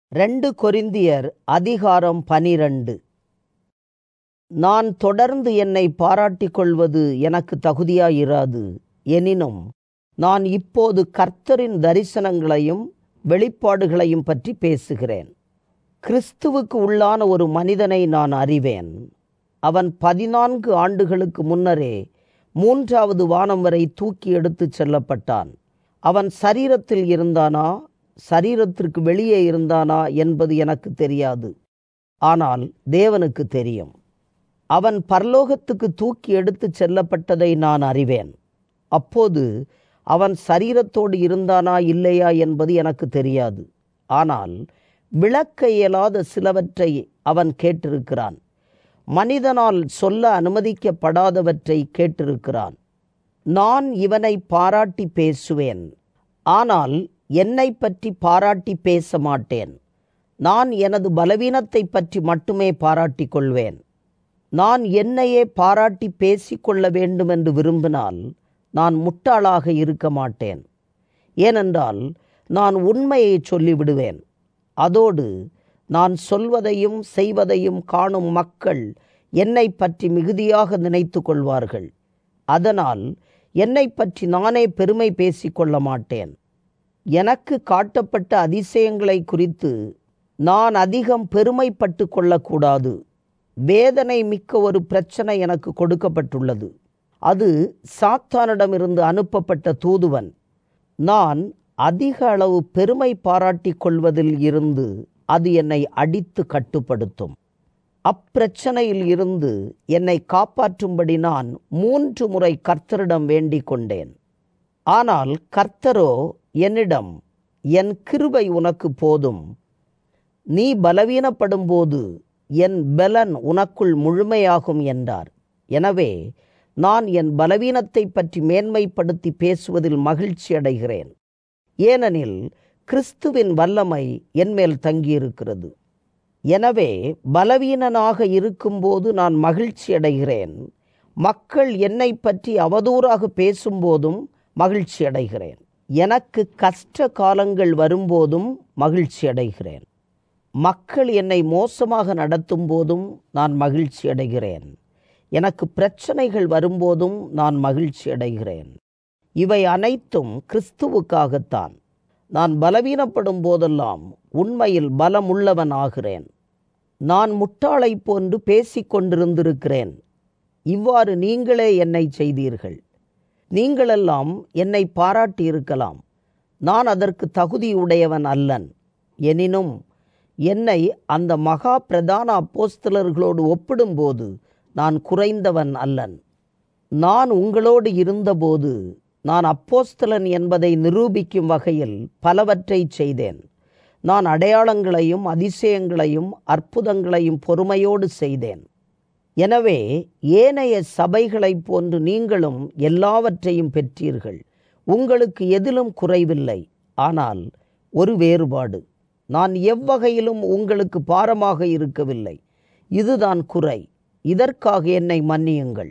2 கொரிந்தியர் அதிகாரம் 12. நான் தொடர்ந்து என்னை பாராட்டிக் கொள்வது எனக்கு தகுதியாயிராது. எனினும் நான் இப்போது கர்த்தரின் தரிசனங்களையும் வெளிப்பாடுகளையும் பற்றி பேசுகிறேன். கிறிஸ்துவுக்கு உள்ளான ஒரு மனிதனை நான் அறிவேன். அவன் 14 ஆண்டுகளுக்கு முன்னரே 3வது வானம் வரை தூக்கி எடுத்துச் செல்லப்பட்டான். அவன் சரீரத்தில் இருந்தானா, சரீரத்திற்கு வெளியே இருந்தானா என்பது எனக்கு தெரியாது. ஆனால் தேவனுக்கு தெரியும். அவன் பரலோகத்துக்கு தூக்கி எடுத்துச் செல்லப்பட்டதை நான் அறிவேன். அப்போது அவன் சரீரத்தோடு இருந்தானா இல்லையா என்பது எனக்கு தெரியாது. ஆனால் விளக்க இயலாத சிலவற்றை அவன் கேட்டிருக்கிறான். மனிதனால் சொல்ல அனுமதிக்கப்படாதவற்றை கேட்டிருக்கிறான். நான் இவனை பாராட்டி பேசுவேன், ஆனால் என்னை பற்றி பாராட்டி பேச மாட்டேன். நான் எனது பலவீனத்தை பற்றி மட்டுமே பாராட்டி கொள்வேன். நான் என்னையே பாராட்டி பேசிக்கொள்ள வேண்டும் என்று விரும்பினால் நான் முட்டாளாக இருக்க மாட்டேன். ஏனென்றால் நான் உண்மையை சொல்லிவிடுவேன். அதோடு நான் சொல்வதையும் செய்வதையும் காணும் மக்கள் என்னை பற்றி மிகுதியாக நினைத்து கொள்வார்கள். அதனால் என்னை பற்றி நானே பெருமை பேசிக்கொள்ள மாட்டேன். எனக்கு காட்டப்பட்ட அதிசயங்களை குறித்து நான் அதிகம் பெருமைப்பட்டு கொள்ளக்கூடாது. வேதனை மிக்க ஒரு பிரச்சனை எனக்கு கொடுக்கப்பட்டுள்ளது. அது சாத்தானிடமிருந்து அனுப்பப்பட்ட தூதுவன். நான் அதிக அளவு பெருமை பாராட்டிக் கொள்வதில் இருந்து அது என்னை அடித்து கட்டுப்படுத்தும். அப்பிரச்சனையில் இருந்து என்னை காப்பாற்றும்படி நான் 3 முறை கர்த்தரிடம் வேண்டிக் கொண்டேன். ஆனால் கர்த்தரோ என்னிடம், என் கிருபை உனக்கு போதும், நீ பலவீனப்படும் போது என் பலன் உனக்குள் முழுமையாகும் என்றார். எனவே நான் என் பலவீனத்தை பற்றி மேன்மைப்படுத்தி பேசுவதில் மகிழ்ச்சி அடைகிறேன். ஏனெனில் கிறிஸ்துவின் வல்லமை என்மேல் தங்கியிருக்கிறது. எனவே பலவீனனாக இருக்கும்போது நான் மகிழ்ச்சி அடைகிறேன். மக்கள் என்னை பற்றி அவதூறாக பேசும்போதும் மகிழ்ச்சி அடைகிறேன். எனக்கு கஷ்ட காலங்கள் வரும்போதும் மகிழ்ச்சி அடைகிறேன். மக்கள் என்னை மோசமாக நடத்தும் போதும் நான் மகிழ்ச்சி அடைகிறேன். எனக்கு பிரச்சனைகள் வரும்போதும் நான் மகிழ்ச்சி அடைகிறேன். இவை அனைத்தும் கிறிஸ்துவுக்காகத்தான். நான் பலவீனப்படும் போதெல்லாம் உண்மையில் பலமுள்ளவன் ஆகிறேன். நான் முட்டாளை போன்று பேசிக்கொண்டிருந்திருக்கிறேன். இவ்வாறு நீங்களே என்னை செய்தீர்கள். நீங்களெல்லாம் என்னை பாராட்டியிருக்கலாம். நான் அதற்கு தகுதியுடையவன் அல்லன். எனினும் என்னை அந்த மகா பிரதான அப்போஸ்தலர்களோடு ஒப்பிடும்போது நான் குறைந்தவன் அல்லன். நான் உங்களோடு இருந்தபோது நான் அப்போஸ்தலன் என்பதை நிரூபிக்கும் வகையில் பலவற்றை செய்தேன். நான் அடையாளங்களையும் அதிசயங்களையும் அற்புதங்களையும் பொறுமையோடு செய்தேன். எனவே ஏனைய சபைகளைப் போன்று நீங்களும் எல்லாவற்றையும் பெற்றீர்கள். உங்களுக்கு எதிலும் குறைவில்லை. ஆனால் ஒரு வேறுபாடு, நான் எவ்வகையிலும் உங்களுக்கு பாரமாக இருக்கவில்லை. இதுதான் குறை. இதற்காக என்னை மன்னியுங்கள்.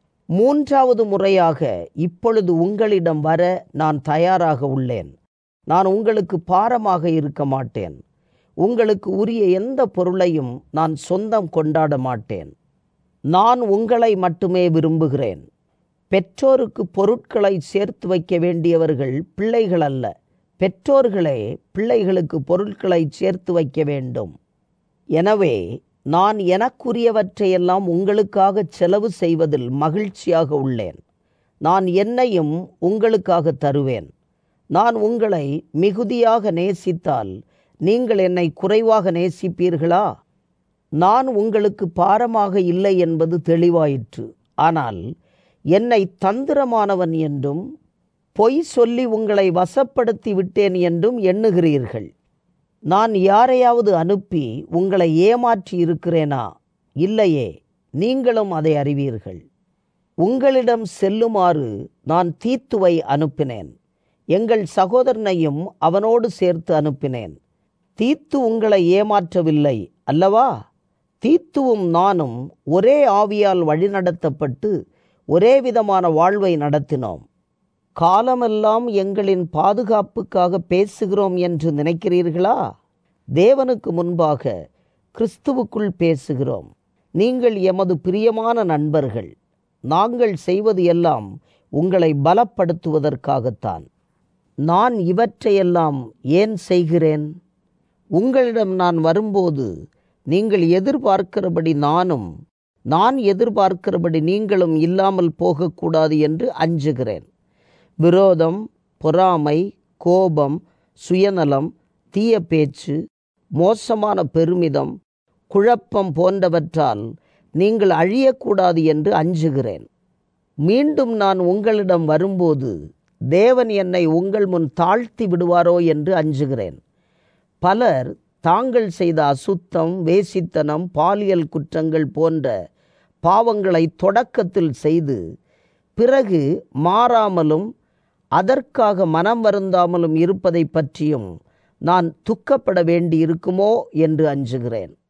3வது முறையாக இப்பொழுது உங்களிடம் வர நான் தயாராக உள்ளேன். நான் உங்களுக்கு பாரமாக இருக்க மாட்டேன். உங்களுக்கு உரிய எந்த பொருளையும் நான் சொந்தம் கொண்டாட மாட்டேன். நான் உங்களை மட்டுமே விரும்புகிறேன். பெற்றோருக்கு பொருட்களை சேர்த்து வைக்க வேண்டியவர்கள் பிள்ளைகள் அல்ல. பெற்றோர்களே பிள்ளைகளுக்கு பொருட்களை சேர்த்து வைக்க வேண்டும். எனவே நான் எனக்குரியவற்றையெல்லாம் உங்களுக்காக செலவு செய்வதில் மகிழ்ச்சியாக உள்ளேன். நான் என்னையும் உங்களுக்காக தருவேன். நான் உங்களை மிகுதியாக நேசித்தால் நீங்கள் என்னை குறைவாக நேசிப்பீர்களா? நான் உங்களுக்கு பாரமாக இல்லை என்பது தெளிவாயிற்று. ஆனால் என்னை தந்திரமானவன் என்றும் பொய் சொல்லி உங்களை வசப்படுத்தி விட்டேன் என்றும் எண்ணுகிறீர்கள். நான் யாரையாவது அனுப்பி உங்களை ஏமாற்றி இருக்கிறேனா? இல்லையே, நீங்களும் அதை அறிவீர்கள். உங்களிடம் செல்லுமாறு நான் தீத்துவை அனுப்பினேன். எங்கள் சகோதரனையும் அவனோடு சேர்த்து அனுப்பினேன். தீத்து உங்களை ஏமாற்றவில்லை அல்லவா? தீத்துவும் நானும் ஒரே ஆவியால் வழிநடத்தப்பட்டு ஒரே விதமான வாழ்வை நடத்தினோம். காலமெல்லாம் எங்களின் பாதுகாப்புக்காக பேசுகிறோம் என்று நினைக்கிறீர்களா? தேவனுக்கு முன்பாக கிறிஸ்துவுக்குள் பேசுகிறோம். நீங்கள் எமது பிரியமான நண்பர்கள். நாங்கள் செய்வது எல்லாம் உங்களை பலப்படுத்துவதற்காகத்தான். நான் இவற்றையெல்லாம் ஏன் செய்கிறேன்? உங்களிடம் நான் வரும்போது நீங்கள் எதிர்பார்க்கிறபடி நான் எதிர்பார்க்கிறபடி நீங்களும் இல்லாமல் போகக்கூடாது என்று அஞ்சுகிறேன். விரோதம், பொறாமை, கோபம், சுயநலம், தீய பேச்சு, மோசமான பெருமிதம், குழப்பம் போன்றவற்றால் நீங்கள் அழியக்கூடாது என்று அஞ்சுகிறேன். மீண்டும் நான் உங்களிடம் வரும்போது தேவன் என்னை உங்கள் முன் தாழ்த்தி விடுவாரோ என்று அஞ்சுகிறேன். பலர் தாங்கள் செய்த அசுத்தம், வேசித்தனம், பாலியல் குற்றங்கள் போன்ற பாவங்களை தொடக்கத்தில் செய்து பிறகு மாறாமலும் அதற்காக மனம் வருந்தாமலும் இருப்பதை பற்றியும் நான் துக்கப்பட வேண்டி இருக்குமோ என்று அஞ்சுகிறேன்.